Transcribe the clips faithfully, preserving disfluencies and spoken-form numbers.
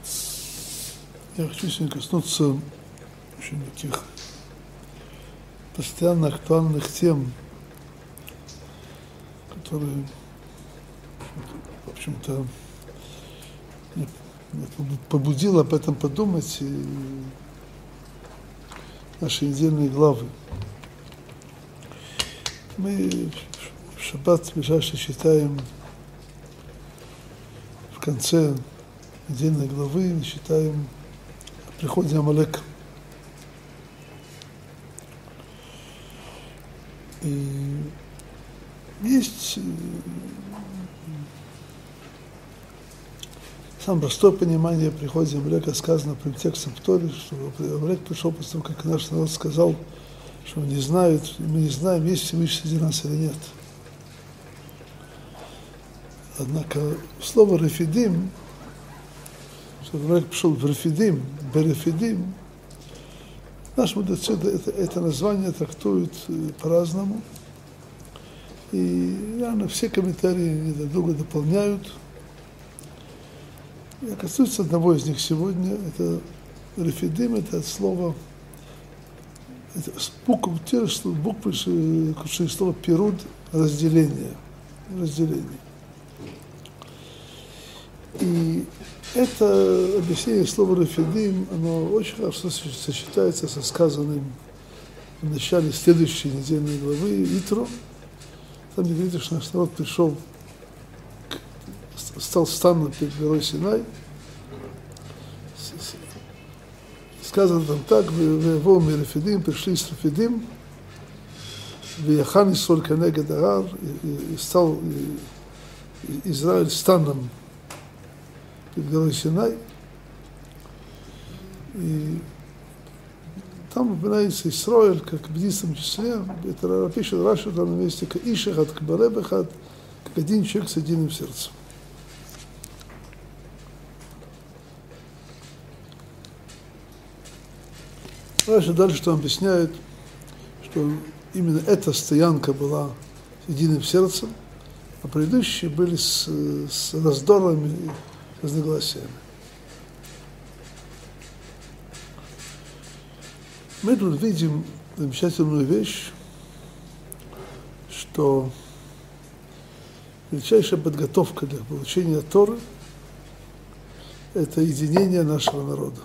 Я хочу сегодня коснуться очень таких постоянно актуальных тем, которые, в общем-то, побудило об этом подумать и наши недельные главы. Мы в шаббат ближайший читаем в конце недельной главы, читаем о приходе Амалека. И есть самое простое понимание о приходе Амалека, сказано прям текстом в Торе, что Амалек пришел после того, как наш народ сказал, что он не знает, мы не знаем, есть Всевышний среди нас или нет. Однако слово «рефидим», что Амалек пришел в Рефидим, «берефидим», наши мудрецы это, это название трактуют по-разному. И наверное, все комментарии друг друга дополняют. Я коснусь одного из них сегодня. Это «рефидим», это от слова, это буквы, те же буквы, ключевые слова «пируд», разделение, разделение. И это объяснение слова «рефидим», оно очень хорошо сочетается со сказанным в начале следующей недельной главы Итро. Там говорится, что наш народ пришел, стал станом перед горой Синай. Сказано там так: «Вево ми рефидим», пришли с Рефидим, «Веяхан Исроль кенегед ар», и стал Израиль станом перед горой Синай. И там упоминается Исраиль как в единственном числе. Это пишет Раши в данном месте, как Ишехат, как Баребехат, как один человек с единым сердцем. Раши дальше там объясняет, что именно эта стоянка была с единым сердцем, а предыдущие были с, с раздорами и разногласиями. Мы тут видим замечательную вещь, что величайшая подготовка для получения Торы – это единение нашего народа.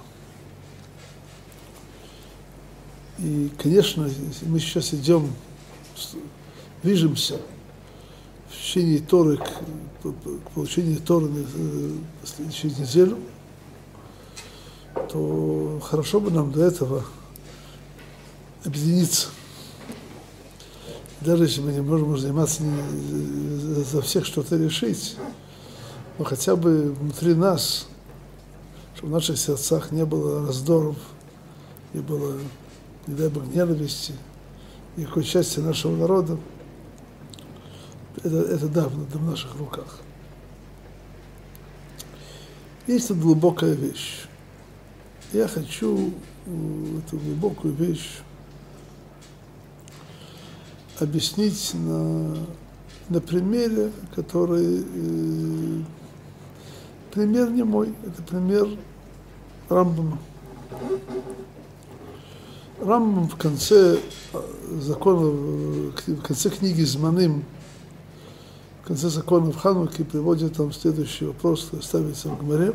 И, конечно, мы сейчас идем, движемся в течение Торы, к, к получению Торы через неделю, то хорошо бы нам до этого объединиться. Даже если мы не можем заниматься не за всех что-то решить, но хотя бы внутри нас, чтобы в наших сердцах не было раздоров, не было, не дай Бог, ненависти, никакой части нашего народа. Это, это да, в наших руках. Есть тут глубокая вещь. Я хочу эту глубокую вещь объяснить на, на примере, который э, пример не мой, это пример Рамбама. Рамбам в конце закона, в конце книги Зманим, в конце законов Хануки приводит там следующий вопрос, который ставится в Гмаре.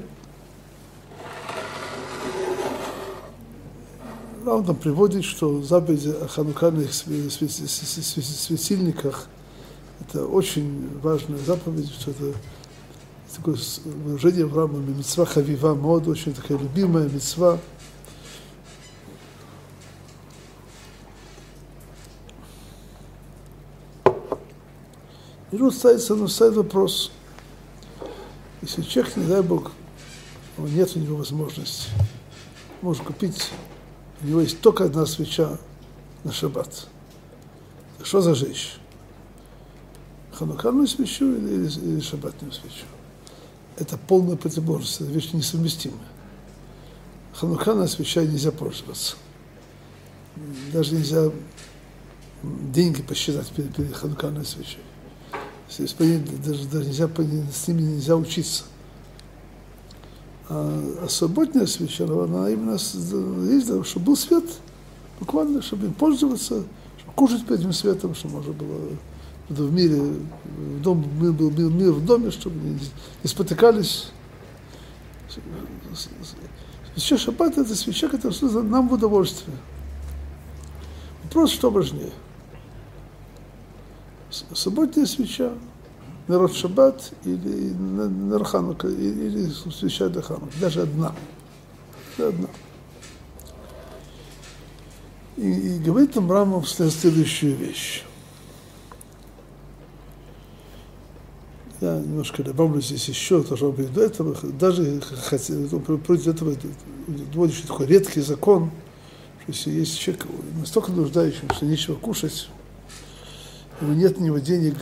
Он там приводит, что заповеди о ханукальных светильниках – это очень важная заповедь, что это такое выражение в Рамбаме мицва хавива мод, очень такая любимая мицва. И тут ставится, ну, ставит вопрос: если человек, не дай Бог, нет у него возможности, может купить, у него есть только одна свеча на шаббат, что зажечь? Ханукальную свечу или, или, или шаббатную свечу? Это полная противоположность, это вещь несовместимая. Ханукальная свеча нельзя пользоваться. Даже нельзя деньги посчитать перед, перед ханукальной свечой. Даже, даже нельзя, с ними нельзя учиться. А, а субботняя свеча, она именно ездила, чтобы был свет, буквально, чтобы им пользоваться, чтобы кушать по этим светом, чтобы можно было в мире, в дом, был мир в доме, чтобы не, не спотыкались. Свеча шаббат — это свеча, которая служит нам в удовольствие. Вопрос, что важнее. Субботняя свеча, народ шаббат или на Ханука, или свеча для Ханука. Даже одна. Даже одна. И, и говорит нам Рамбам следующую вещь. Я немножко добавлю здесь еще, то, что до этого, даже против этого вводишь такой редкий закон, что если есть человек настолько нуждающий, что нечего кушать, у него нет у него денег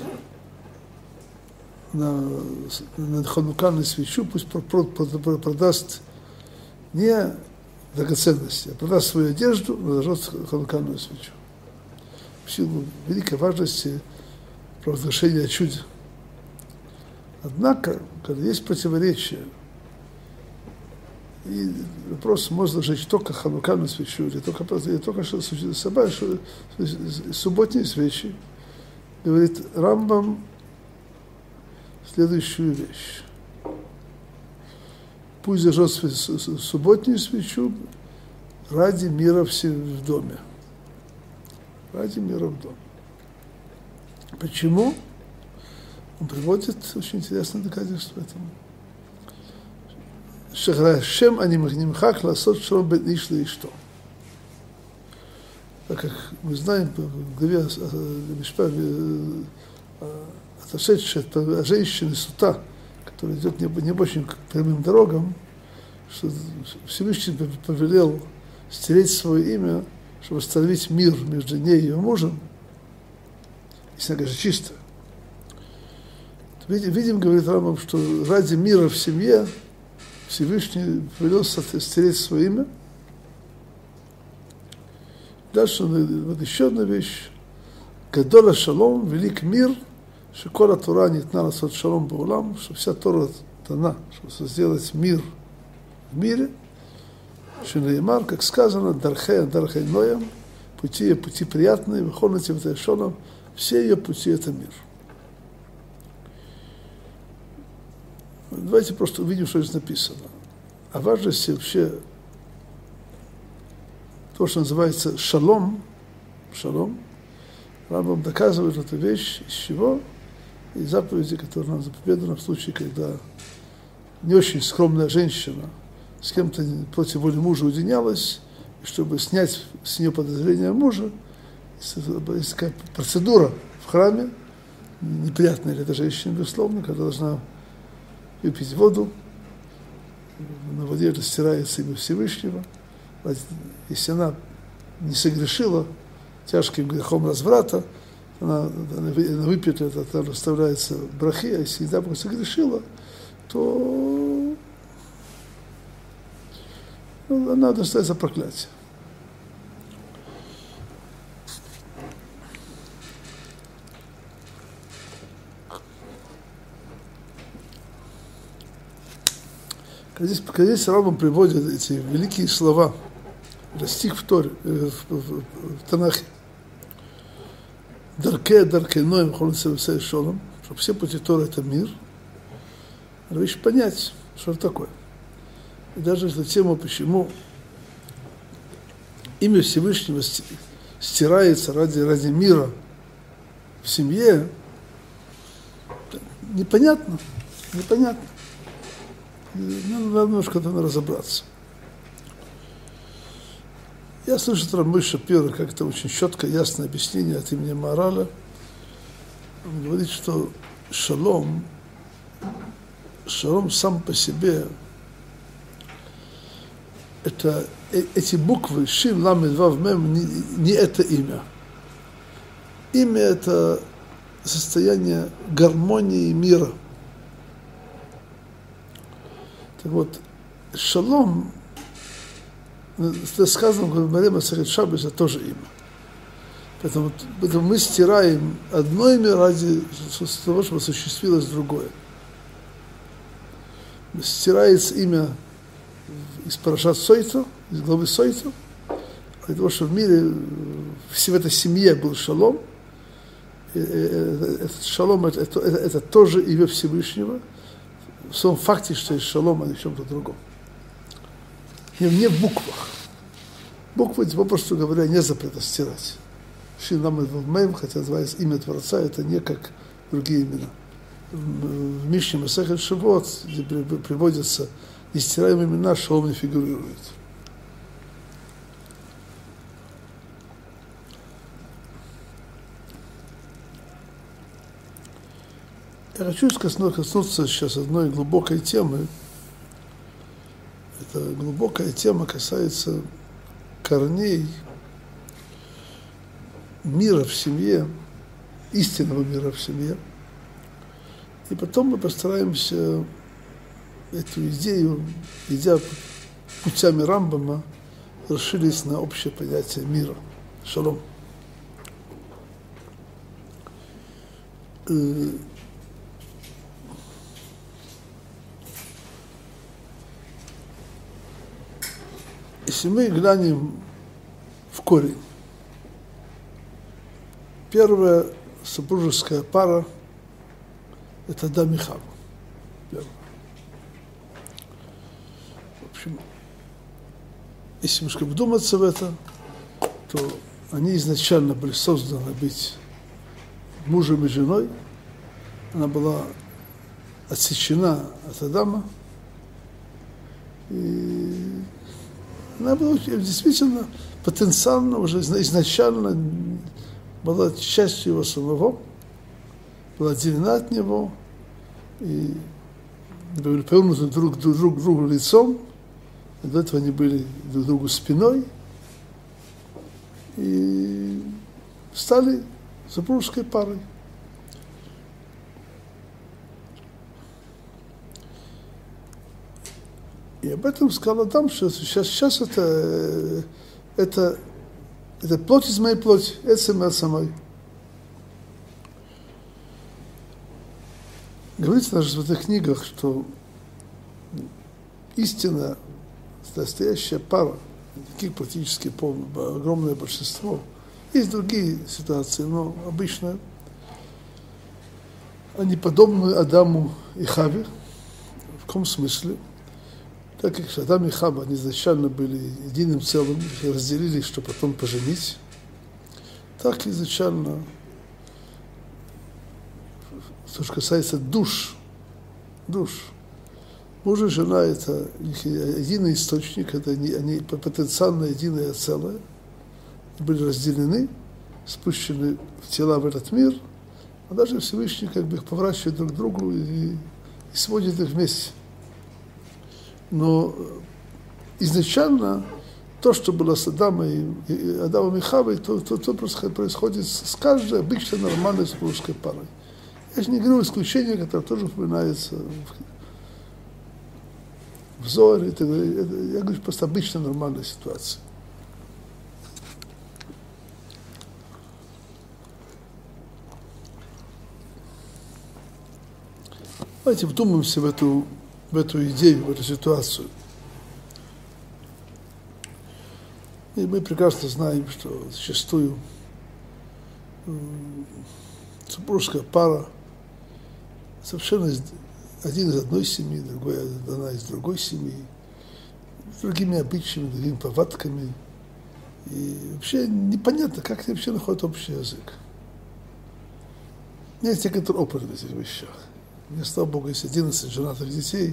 на, на ханукальную свечу, пусть продаст не драгоценности, а продаст свою одежду, но зажжет ханукальную свечу. В силу великой важности провозглашения о чуде. Однако, когда есть противоречие, и вопрос, можно зажечь только ханукальную свечу, или только, или только что собой, что субботние свечи, говорит Рамбам следующую вещь. Пусть зажжет субботнюю свечу ради мира в доме. Ради мира в доме. Почему? Он приводит очень интересное доказательство этому. Шем они махнимхак ласот шалом бен иш леишто. Так как мы знаем в главе отошедшая от женщины сута, которая идет не очень к прямым дорогам, что Всевышний повелел стереть свое имя, чтобы восстановить мир между ней и ее мужем, если она, конечно, чистая. Видим, видим, говорит Рамбам, что ради мира в семье Всевышний повелел стереть свое имя. Дальше вот еще одна вещь. Гадола шалом, велик мир, шикола Тора нитна ласот шалом баулам, что вся Тора дана, чтобы сделать мир в мире. Шинеймар, как сказано, дархея дархей ноям, пути ее пути приятные, выходите в Тайшоном, все ее пути — это мир. Давайте просто увидим, что здесь написано. О важности вообще то, что называется шалом, шалом, Рамбам доказывает эту вещь, из чего? Из заповеди, которые нам заповеданы в случае, когда не очень скромная женщина с кем-то против воли мужа уединялась, и чтобы снять с нее подозрения мужа, есть такая процедура в храме, неприятная для этой женщины, безусловно, когда должна выпить воду, на воде растирается имя Всевышнего. Если она не согрешила тяжким грехом разврата, она, она выпьет это, там расставляется брахи, а если не так согрешила, то ну, она достается проклятие. Когда здесь, когда здесь Рамбам приводит эти великие слова, стих в Торе, в, в, в, в Танахе, Дарке, Дарке, Ноем, Холнце, Весей, Шолом, что все пути Торы — это мир, надо еще понять, что это такое. И даже эту тему, почему имя Всевышнего стирается ради, ради мира в семье, непонятно, непонятно. Надо немножко там разобраться. Я слышу от Рамы Шапира как-то очень четкое, ясное объяснение от имени Маораля. Он говорит, что шалом, шалом сам по себе, это эти буквы Шин, Ламед, Вав, Мем, не, не это имя. Имя — это состояние гармонии мира. Так вот, шалом, сказано в Гмаре Масехет Шаббос, это тоже имя. Поэтому, поэтому мы стираем одно имя ради того, чтобы осуществилось другое. Стирается имя из парашат Сойто, из главы Сойто, для того, чтобы в мире, в этой семье был шалом. Этот шалом, это, это, это, это тоже имя Всевышнего, в самом факте, что есть шалом, а не в чем-то другом. Не, не в буквах. Буквы, попросту говоря, не запрета стирать. Шинам и Валмейм, хотя называется имя Творца, это не как другие имена. В Мишне Масехет Шивот, где приводятся нестираемые имена, шалом не фигурирует. Я хочу коснуться сейчас одной глубокой темы. Эта глубокая тема касается корней мира в семье, истинного мира в семье. И потом мы постараемся эту идею, идя путями Рамбама, расширить на общее понятие мира, шалом. Если мы глянем в корень, первая супружеская пара – это Адам и Хава. В общем, если немножко вдуматься в это, то они изначально были созданы быть мужем и женой. Она была отсечена от Адама. И она была действительно потенциально, уже изначально была частью его самого, была отделена от него, и были повернуты друг к друг, другу лицом, и до этого они были друг к другу спиной, и стали супружеской парой. И об этом сказал Адам, что сейчас, сейчас это, это, это плоть из моей плоти, это от самой. Говорится даже в этих книгах, что истина, настоящая пара, таких практически полное, огромное большинство, есть другие ситуации, но обычно они подобны Адаму и Хаве. В каком смысле? Так как Адам и Хава, они изначально были единым целым, разделились, чтобы потом поженить, так изначально, то, что касается душ, душ, муж и жена – это их единый источник, это они, они потенциально единое целое, были разделены, спущены в тела в этот мир, а даже Всевышний как бы их поворачивает друг к другу и, и сводит их вместе. Но изначально то, что было с Адамом и, Адамом и Хавой, то, то, то происходит с каждой обычной нормальной супружеской парой. Я же не говорю исключения, которое тоже упоминается в, в Зоре. Я говорю просто обычная нормальная ситуация. Давайте вдумаемся в эту в эту идею, в эту ситуацию. И мы прекрасно знаем, что зачастую супружеская пара совершенно один из одной семьи, другой, она из другой семьи, с другими обычаями, другими повадками. И вообще непонятно, как они вообще находят общий язык. У меня есть некоторый опыт в этих вещах. У меня, слава Богу, есть одиннадцать женатых детей.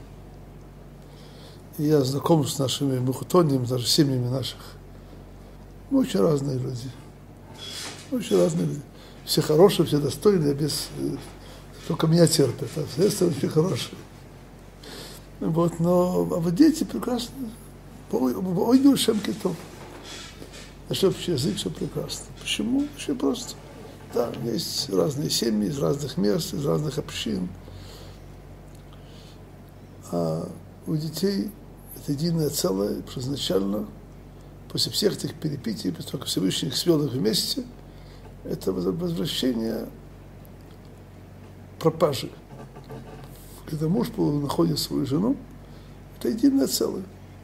И я знаком с нашими мухутониями, даже семьями наших. Мы очень разные люди. Очень разные люди. Все хорошие, все достойные, без... только меня терпят. А все остальные очень хорошие. Вот, но а вот дети прекрасно. Ой, душем китов. Наш общий язык, все прекрасно. Почему? Очень просто. Да, есть разные семьи из разных мест, из разных общин. А у детей это единое целое, что изначально, после всех этих перипетий, после того, как Всевышний их свел их вместе, это возвращение пропажи. Когда муж находит свою жену, Это единое целое.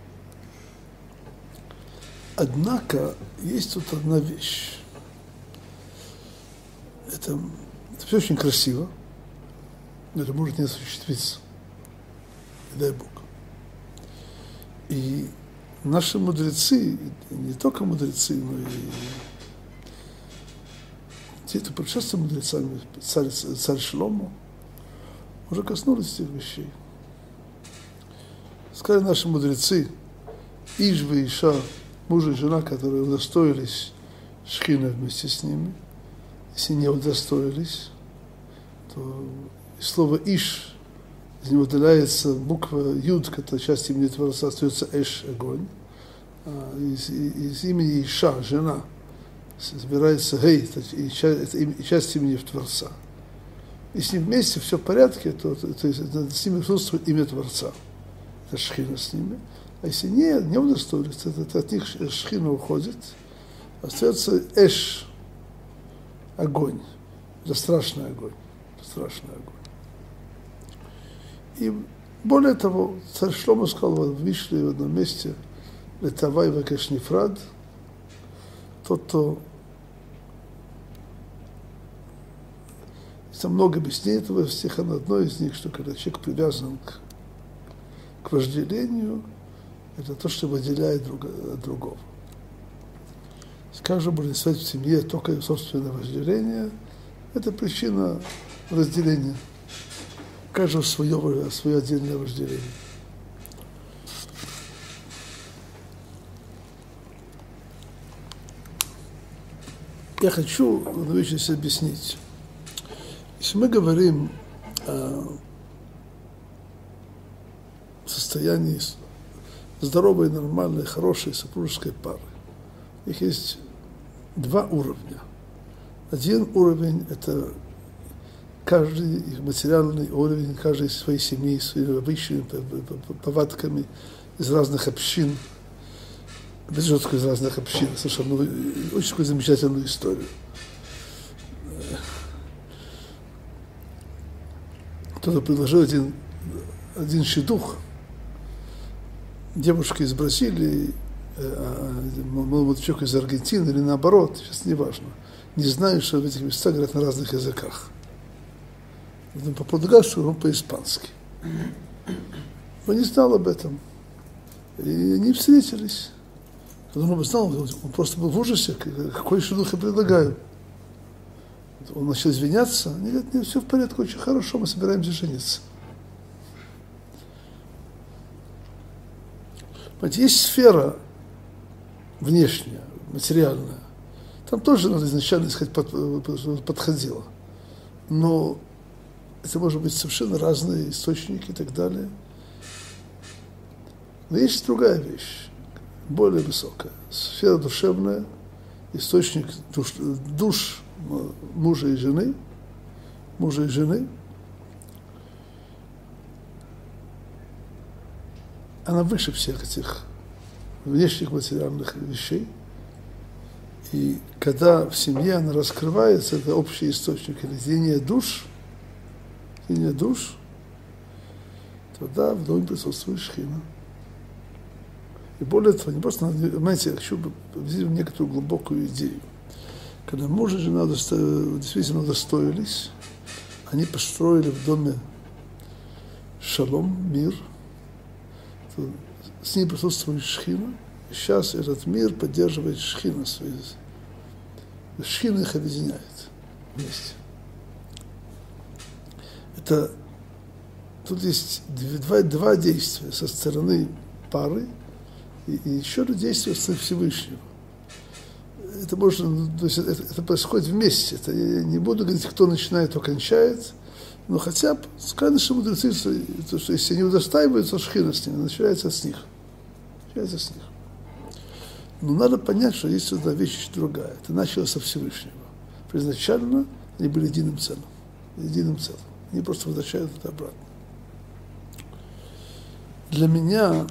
Однако есть тут одна вещь. Это, это все очень красиво, но это может не осуществиться. И дай Бог. И наши мудрецы, не только мудрецы, но и те, кто предшествовал мудрецами, царь, царь Шломо, уже коснулись этих вещей. Сказали наши мудрецы, Иш и Иша, муж и жена, которые удостоились шхины вместе с ними, если не удостоились, то из слова Иш, из него удаляется буква Юд, которая часть имени Творца, остается Эш, огонь. А из, из имени Иша, жена, собирается Гей, и часть, и часть имени Творца. Если вместе все в порядке, то, то, то есть, с ними присутствует имя Творца. Это шхина с ними. А если не, не удостоились, то, то, то от них шхина уходит. Остается Эш, огонь. Это страшный огонь. Страшный огонь. И более того, царь Шломо сказал в Мишле в одном месте, «Летавай вакеш нифрад», тот, кто... Есть много объяснений этого стиха, но одно из них, что когда человек привязан к, к вожделению, это то, что выделяет друг, от другого. Как же можно связать в семье только собственное вожделение, это причина разделения. Каждого свое, свое отдельное вожделение. Я хочу одну вещь здесь объяснить. Если мы говорим о состоянии здоровой, нормальной, хорошей супружеской пары, их есть два уровня. Один уровень – это каждый их материальный уровень, каждый из своей семьи, своими обычаями, повадками из разных общин. Без жестко из разных общин. Совершенно очень такую замечательную историю. Кто-то предложил один, один шидух девушке из Бразилии, молодой человек из Аргентины или наоборот, сейчас не важно. Не знаю, что в этих местах говорят на разных языках. Он по-португальски, он по-испански. Он не знал об этом. И они встретились. Когда он бы знал, он просто был в ужасе, какой шидух я предлагаю. Он начал извиняться. Они говорят, нет, все в порядке, очень хорошо, мы собираемся жениться. Понимаете, есть сфера внешняя, материальная. Там тоже надо изначально искать, подходило. Но это может быть совершенно разные источники и так далее. Но есть другая вещь, более высокая. Сфера душевная, источник душ, душ мужа и жены, мужа и жены. Она выше всех этих внешних материальных вещей. И когда в семье она раскрывается, это общий источник единения душ, единения душ, тогда в доме присутствует шхина. И более того, не просто, знаете, я хочу объяснить некоторую глубокую идею. Когда муж и жена действительно удостоились, они построили в доме шалом, мир, то с ней присутствует шхина, и сейчас этот мир поддерживает шхина свою. Шхина их объединяет вместе. Это, тут есть два, два действия со стороны пары и, и еще одно действие со стороны Всевышнего. Это можно, то есть это, это происходит вместе. Это, я не буду говорить, кто начинает, кто кончает, но хотя бы сказано, что мудрецы, что, что если они удостаиваются, шхина с ними, начинается с них. Начинается с них. Но надо понять, что есть одна вещь другая. Это началось со Всевышнего. Изначально они были единым целым. Единым целым. Они просто возвращают это обратно. Для меня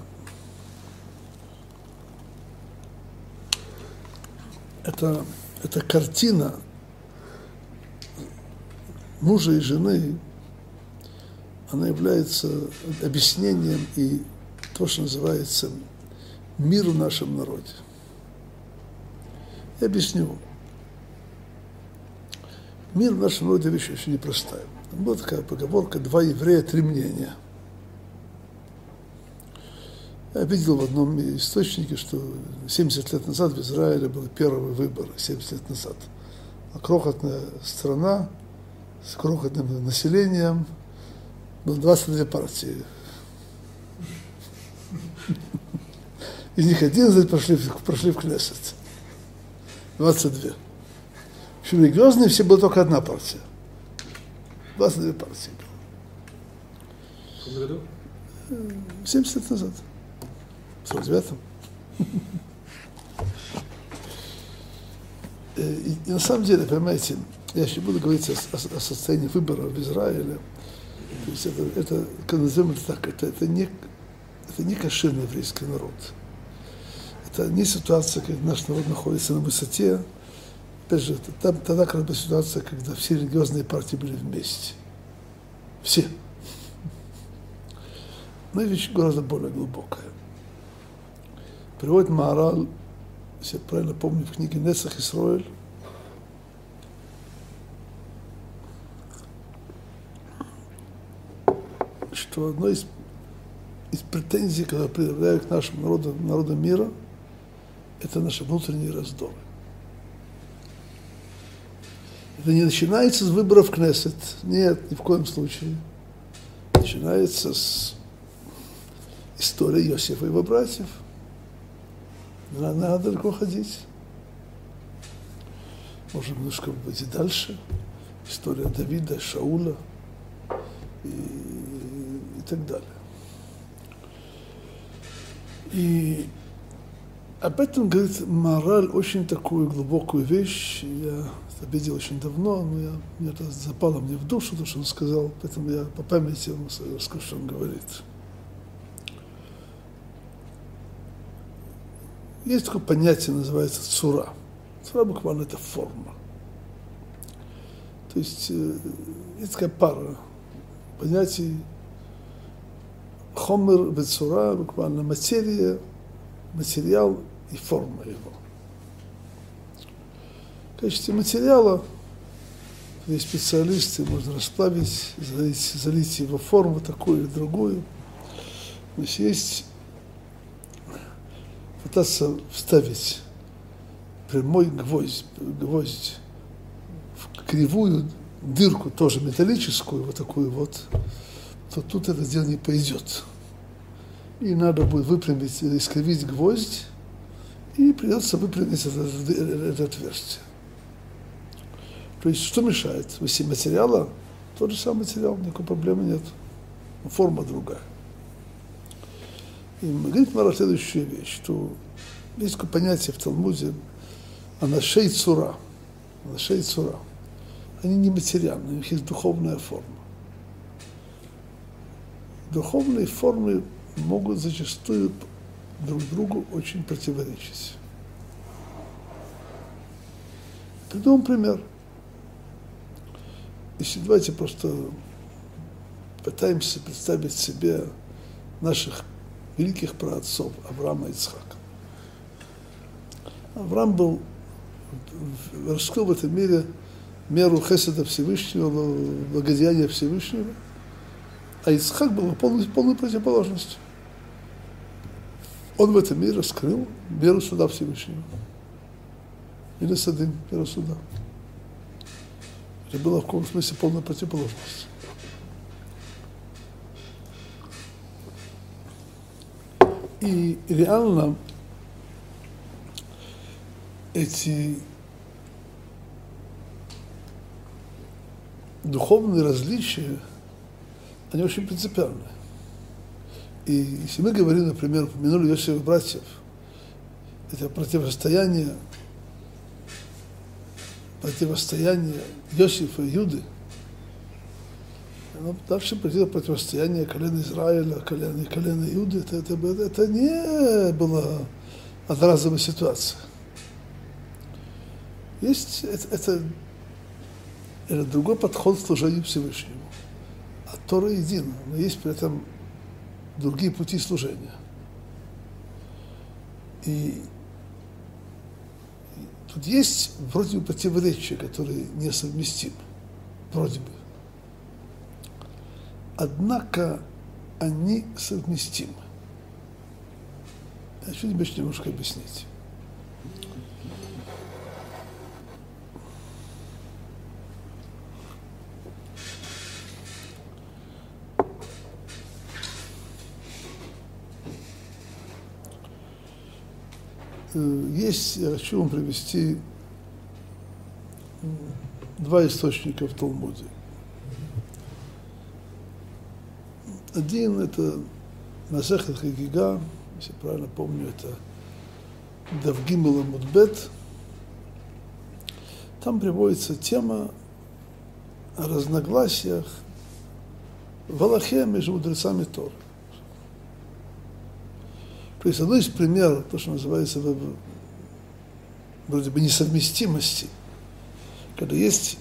это, эта картина мужа и жены, она является объяснением и то, что называется мир в нашем народе. Я объясню. Мир в нашем народе вещь очень непростая. Была такая поговорка: два еврея, три мнения. Я видел в одном источнике, что семьдесят лет назад в Израиле был первый выбор, семьдесят лет назад. А крохотная страна с крохотным населением, было двадцать две партии. Из них одиннадцать прошли, прошли в Кнессет. двадцать два. В общем, религиозные все была только одна партия. двадцать две партии было. В каком году? семьдесят лет назад. В сорок девятом. И, и на самом деле, понимаете, я еще буду говорить о, о, о состоянии выборов в Израиле. То есть это, это как назовем это так, это, это, не, это не кошерный еврейский народ. Это не ситуация, когда наш народ находится на высоте. Опять же, это, там, тогда как бы ситуация, когда все религиозные партии были вместе. Все. Но вещь гораздо более глубокая. Приводит Маораль, если я правильно помню, в книге Нецах Исроэль, что одной из, из претензий, которые предъявляют к нашему народу, народу мира, это наши внутренние раздоры. Это не начинается с выборов в Кнессет. Нет, ни в коем случае. Начинается с истории Иосифа и его братьев. Не надо, надо далеко ходить. Можем немножко пойти дальше. История Давида, Шауля и, и так далее. И об этом говорит Маораль очень такую глубокую вещь. Я это видел очень давно, но я, мне это запало мне в душу, то, что он сказал, поэтому я по памяти вам расскажу, что он говорит. Есть такое понятие, называется цура. Цура буквально это форма. То есть э, есть такая пара понятий. Хомер вецура, буквально материя, материал и форма его. В качестве материала есть специалисты, можно расплавить, залить, залить его форму такую или другую. То есть есть пытаться вставить прямой гвоздь, гвоздь в кривую дырку, тоже металлическую, вот такую вот, то тут это дело не пойдет. И надо будет выпрямить или искривить гвоздь, и придется выпрямить это, это отверстие. То есть что мешает? Если материала, тот же самый материал, никакой проблемы нет. Но форма другая. И говорит Маораль следующую вещь, что есть такое понятие в Талмуде анашей цура. Анашей цура. Они не материальные, у них есть духовная форма. Духовные формы могут зачастую друг другу очень противоречить. Приведу вам пример. Если давайте просто пытаемся представить себе наших великих праотцов Авраама и Ицхака. Авраам был, раскрыл в этом мире меру хеседа Всевышнего, благодеяния Всевышнего, а Ицхак был полной, полной противоположностью. Он в этом мире раскрыл меру суда Всевышнего. Или садым, меру суда. Это было в каком смысле полная противоположность. И реально эти духовные различия, они очень принципиальны. И если мы говорим, например, упомянули Иосифа и братьев, это противостояние, противостояние Иосифа и Юды, но дальше придет противостояние колена Израиля, колена, колена Иуды. Это, это, это не была одноразовая ситуация. Есть это, это, это другой подход к служению Всевышнему. А Тора едина, но есть при этом другие пути служения. И тут есть вроде бы противоречия, которые несовместимы, вроде бы. Однако они совместимы. Я хочу тебе немножко объяснить. Есть, я хочу вам привести два источника в Талмуде. Один – это Масехет Хагига, если правильно помню, это Дав Гимел Амуд Бет. Там приводится тема о разногласиях в Алахе между мудрецами Торы. То есть одно из примеров, то, что называется вроде бы несовместимости, когда есть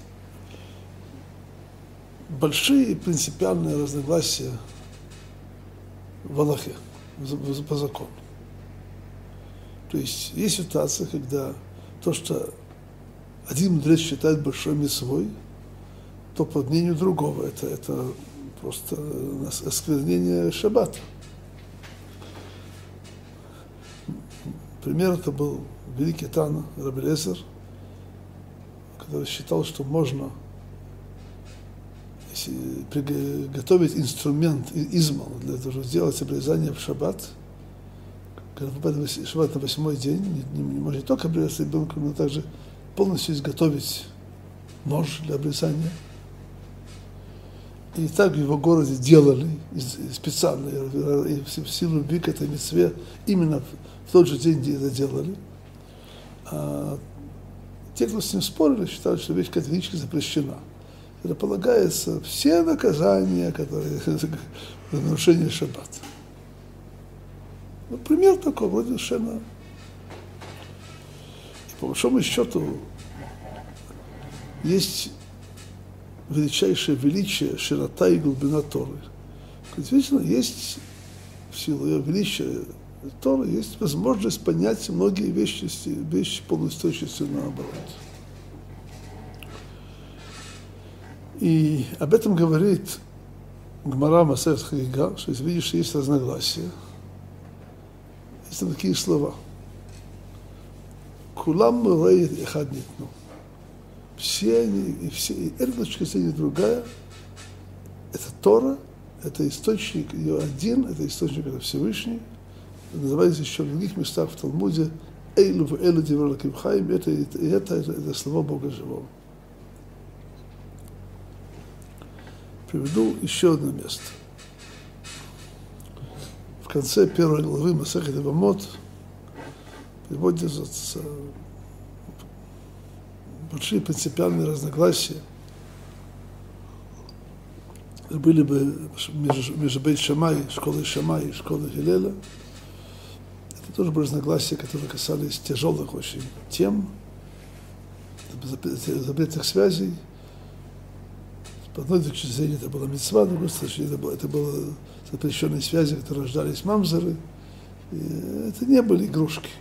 большие принципиальные разногласия в Алахе, по закону. То есть есть ситуация, когда то, что один мудрец считает большой мицвой, то по мнению другого это, это просто осквернение шаббата. Пример это был великий Тана Раби Элиэзер, который считал, что можно готовить инструмент измал для того, чтобы сделать обрезание в шаббат. Когда выпадает шаббат на восьмой день, не, не, не может не только обрезать ребенка, но также полностью изготовить нож для обрезания. И так в его городе делали специально, и в силу любви к этой мицве именно в тот же день это делали. А те, кто с ним спорили, считали, что вещь категорически запрещена. Это полагается все наказания, которые за нарушение шаббата. Ну, пример такой, вроде совершенно. И по большому счету есть величайшее величие, широта и глубина Торы. Действительно, есть в силу ее величия Торы, есть возможность понять многие вещи, вещи полностью точностью наоборот. И об этом говорит Гмара Масехет Хагига, что если видишь, что есть разногласия, есть там такие слова. Кулам мурейт эхад нитну. Все они, и все, и эта точка зрения другая, это Тора, это источник ее один, это источник это Всевышний. Это называется еще в других местах в Талмуде Эйлу в Эйлу Дивер Элоким Хаим, это, и это, это, это слово Бога Живого. Приведу еще одно место. В конце первой главы Масехет Евамот приводятся большие принципиальные разногласия. Были бы между, между Бейт Шамай, школой Шамай и школой Хилеля. Это тоже были разногласия, которые касались тяжелых очень тем, запретных связей. По одной точке зрения это была мицва, с другой точки это было, это было запрещенные связи, которые рождались мамзеры. И это не были игрушки.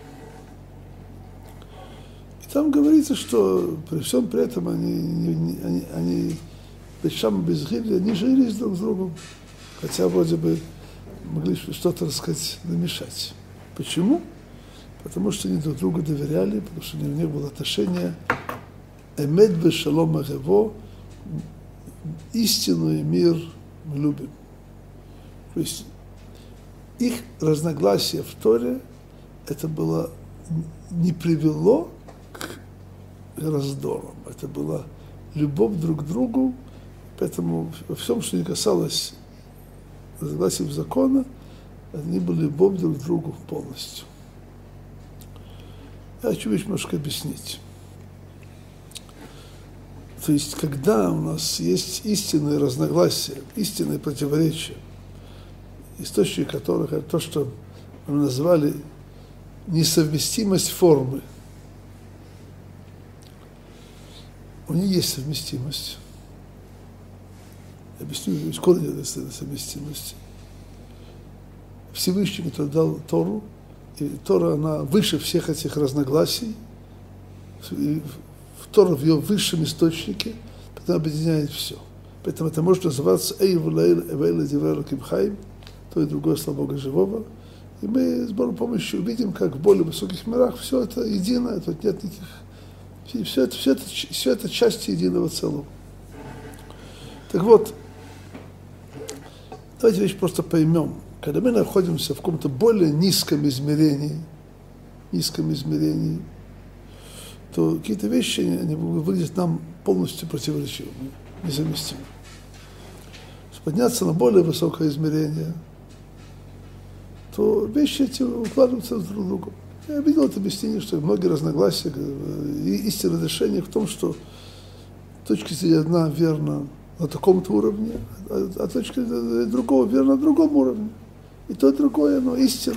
И там говорится, что при всем при этом они, они, они, они без шама, без гили, они жились друг с другом, хотя вроде бы могли что-то, так сказать, намешать. Почему? Потому что они друг другу доверяли, потому что у них было отношение эмет бе шалом агево, истину и мир мы любим. То есть их разногласие в Торе это было, не привело к раздорам, это была любовь друг к другу, поэтому во всем, что не касалось разногласий закона, они были любовь друг к другу полностью. Я хочу немножко объяснить. То есть, когда у нас есть истинные разногласия, истинные противоречия, источник которых это то, что мы назвали несовместимость формы, у них есть совместимость. Я объясню корень этой совместимости. Всевышний, который дал Тору, И Тора, она выше всех этих разногласий. И Тора в ее высшем источнике, потом объединяет все. Поэтому это может называться «Эй вулейл эвейла диврейла кимхайм», то и другое слово Бога живого. И мы с Божьей помощью увидим, как в более высоких мирах все это едино, тут нет никаких... Все это, все это, все это части единого целого. Так вот, давайте вещь просто поймем. Когда мы находимся в каком-то более низком измерении, низком измерении, то какие-то вещи они выглядят нам полностью противоречивыми, несовместимыми. Подняться на более высокое измерение, то вещи эти укладываются друг в друга. Я видел это объяснение, что многие разногласия и истинное решение в том, что точка зрения одна верна на таком-то уровне, а, а точка другого верна на другом уровне. И то, и другое, но истина.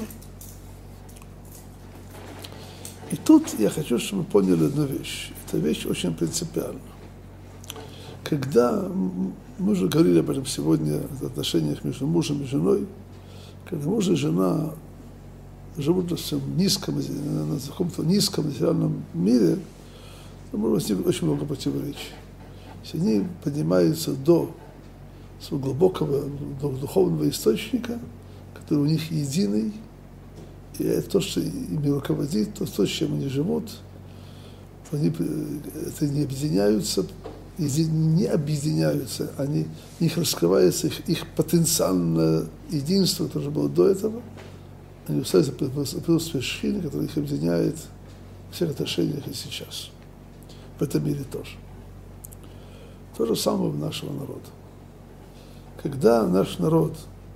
И тут я хочу, чтобы вы поняли одну вещь. Эта вещь очень принципиальна. Когда, мы уже говорили об этом сегодня, в отношениях между мужем и женой, когда муж и жена живут на всем низком, на каком-то низком материальном мире, то может возникнуть очень много противоречий. Если они поднимаются до своего глубокого духовного источника, который у них единый, и это то, что ими руководит, то, то, с чем они живут, то они это не объединяются, не объединяются, они, в них раскрывается их, их потенциальное единство, которое было до этого, они устраиваются присутствие шхины, которое их объединяет в всех отношениях и сейчас. В этом мире тоже. То же самое у нашего народа. Когда наш народ,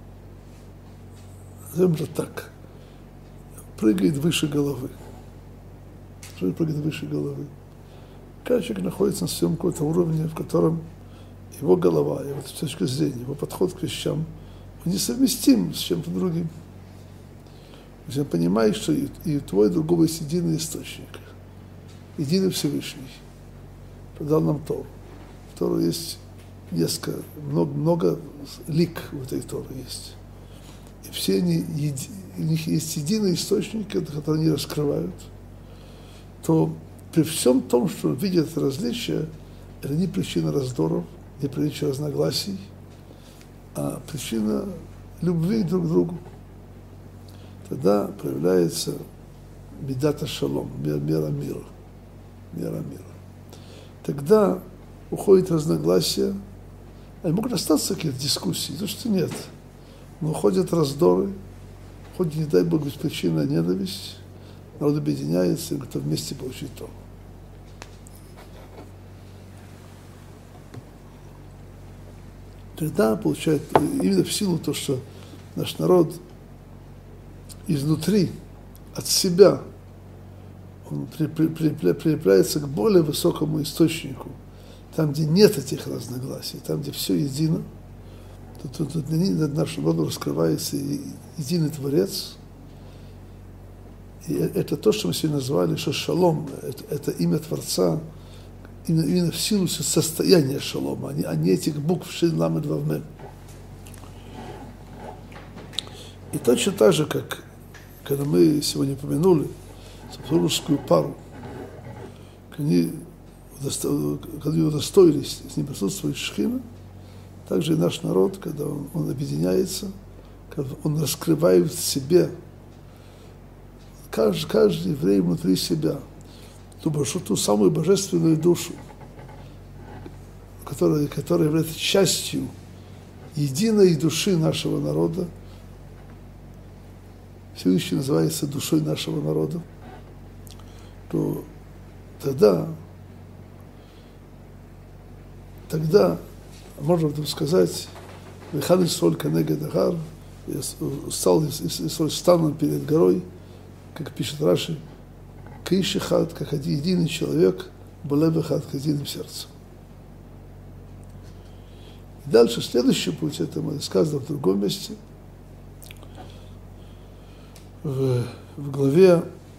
назовем это так, прыгает выше головы, прыгает выше головы, каждый человек находится на своем каком-то уровне, в котором его голова, его точка зрения, его подход к вещам, он несовместим с чем-то другим. Если он понимает, что и, и твой, и другого есть единый источник, единый Всевышний, дал нам Тору. В Тору есть несколько, много, много лик в этой Торе есть. И все они, еди, у них есть единый источник, который они раскрывают, то при всем том, что видят различия, это не причина раздоров, не причина разногласий, а причина любви друг к другу. Тогда проявляется бидата шалом, мера мира, мера мира. Тогда уходит разногласия, они могут остаться какие-то дискуссии, то что нет, но уходят раздоры, уходит, не дай Бог, беспричинная ненависть, народ объединяется и готов вместе получить то. Тогда получает, именно в силу того, что наш народ изнутри, от себя, он прилепляется к более высокому источнику, там, где нет этих разногласий, там, где все едино, то, то, то над нашим народом раскрывается единый Творец. И это то, что мы сегодня назвали, что шалом, это, это имя Творца, именно, именно в силу состояния шалома, а не, а не этих букв шин, ламед, вав, мем. И точно так же, как когда мы сегодня упомянули супружескую пару, когда они, когда они удостоились, с ним присутствует шхина, также и наш народ, когда он, он объединяется, когда он раскрывает в себе, каждый, каждый еврей внутри себя, ту, ту самую божественную душу, которая, которая является частью единой души нашего народа, Всевышний называется душой нашего народа, то тогда, тогда, можно сказать, «Вехан Исроль канегед агар», стал Исроль станом перед горой, как пишет Раши, «Каиш эхад», как один единый человек, «Болев эхад», как единым сердцем. И дальше, следующий путь, это мы сказано в другом месте, В, в главе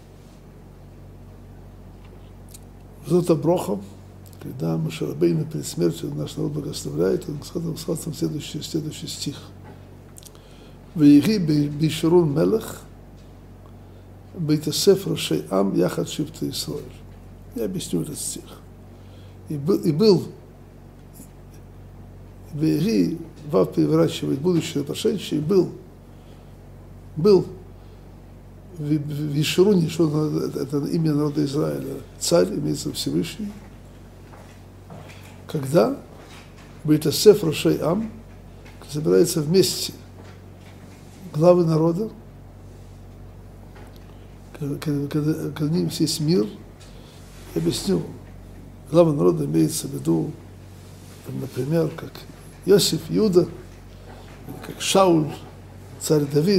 Зота Броха, когда Моше Рабейну перед смертью наш народ благословляет, он сказал, сказал следующий, следующий стих. «Веири бишурун мелех, Бейтесеф Рошей Ам Яхат Шивта Исраэль. Я объясню этот стих. И был, и был Веги, Вав переворачивает будущее на прошедшее, и был, был в Ешуруне, что это, это имя народа Израиля, царь, имеется Всевышний, когда Бейтесеф Рошей Ам собирается вместе главы народа, когда, когда, когда ним есть мир. Я объясню, глава народа имеется в виду, например, как Иосиф, Иуда, как Шауль, царь Давид,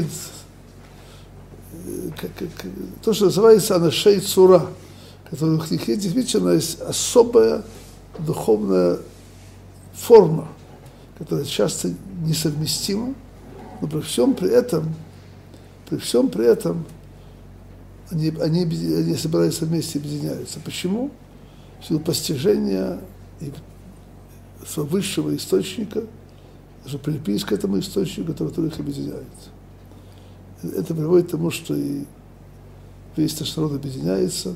как, как, то, что называется Анашей Цура, который у них действительно есть особая духовная форма, которая часто несовместима, но при всем при этом, при всем при этом они, они, они собираются вместе, объединяются. Почему? В силу постижения и своего высшего источника, даже прилепились к этому источнику, который их объединяет. Это приводит к тому, что и весь наш народ объединяется.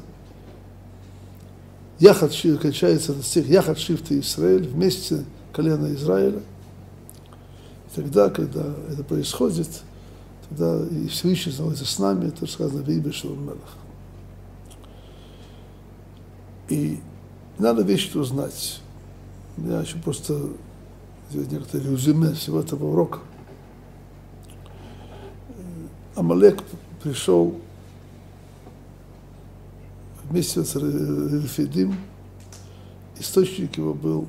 Яхат Шив, кончается этот стих, Яхат Шивта Исраэль, вместе колена Израиля. И тогда, когда это происходит, тогда и Всевышний становится с нами, это сказано в Ибе Шалом Мелах. И надо вещи узнать. Я еще просто сделать некоторое резюме всего этого урока. Амалек пришел вместе с Рефидим. Источник его был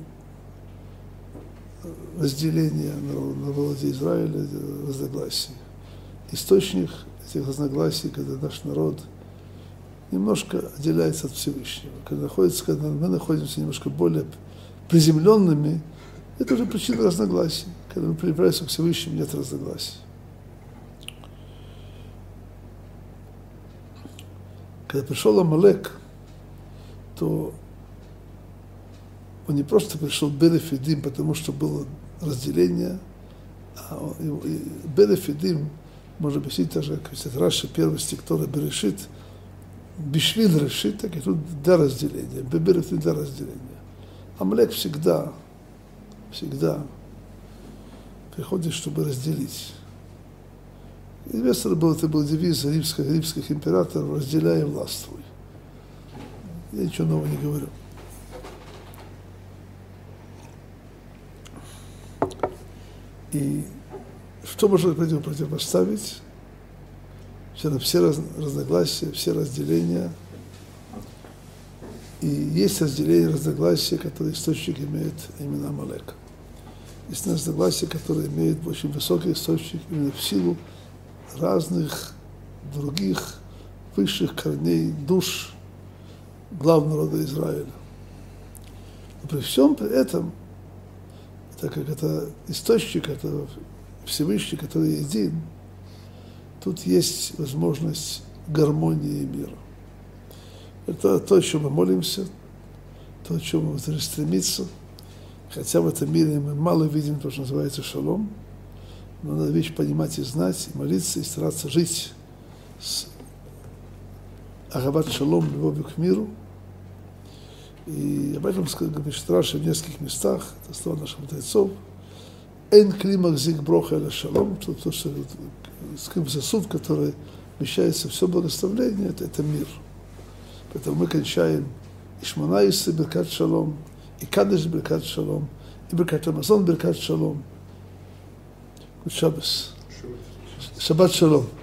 разделение народа Израиля, разногласий. Источник этих разногласий, когда наш народ немножко отделяется от Всевышнего, когда, находится, когда мы находимся немножко более приземленными, это уже причина разногласий. Когда мы приближаемся к Всевышнему, нет разногласий. Когда пришел Амалек, то он не просто пришел Берефидим, потому что было разделение, а Берефидим, можно объяснить даже, как писать Раши, первый стих Тора Берешит, Бишвиль решит, так и тут для разделения, Берефидим для разделения. Амалек всегда, всегда приходит, чтобы разделить. Известно был, это был девиз римских, римских императоров: разделяй и властвуй. Я ничего нового не говорю. И что можно противопоставить? Все, все раз, разногласия, все разделения. И есть разделение, разногласия, которые источник имеет именно Амалек. Есть разногласия, которые имеют очень высокий источник именно в силу разных других высших корней душ главного народа Израиля. Но при всем при этом, так как это источник, это Всевышний, который един, тут есть возможность гармонии и мира. Это то, о чем мы молимся, то, о чем мы должны стремиться. Хотя в этом мире мы мало видим то, что называется шалом, но надо вещь понимать и знать, и молиться, и стараться жить с агават шалом, любовью к миру. И об этом говорит Раши в нескольких местах, это слова наших мудрецов. Эн климак зик броха эля шалом, то, то, что сосуд, который вмещается все благословление, это, это мир. Поэтому мы кончаем и Шмонайс, и Беркат Шалом, и Кадеш Беркат Шалом, и Беркат Амазон Беркат Шалом. Шаббат. Шаббат Шалом.